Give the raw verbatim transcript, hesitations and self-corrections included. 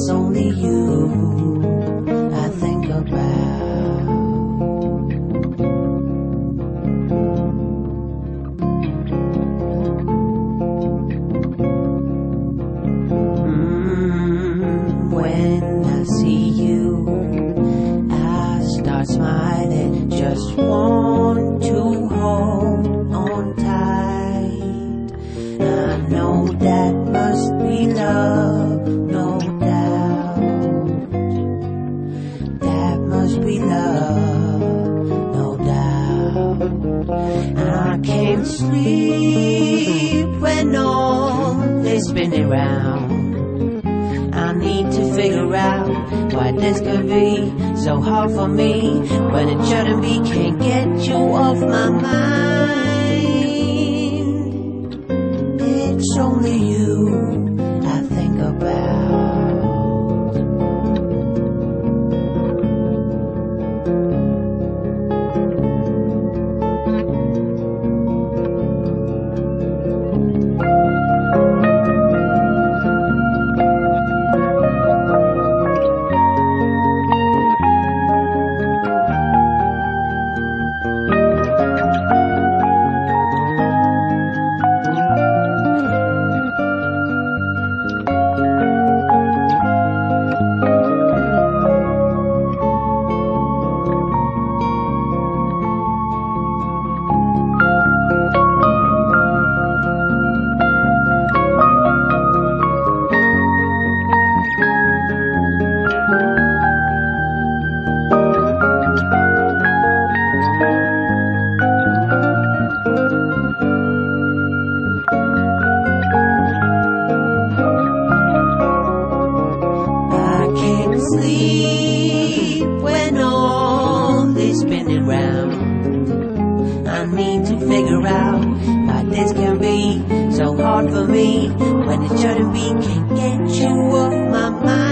It's only you I think about. Mm, when I see you, I start smiling, just want to hold on tight. I know that must be love, no doubt. That must be love, no doubt. I can't sleep when all is spinning round. I need to figure out why this could be so hard for me, when it shouldn't be. Can't get you off my mind. It's only you I think about. Sleep when all is spinning round. I need to figure out why this can be so hard for me, when it shouldn't be. Can't get you off my mind.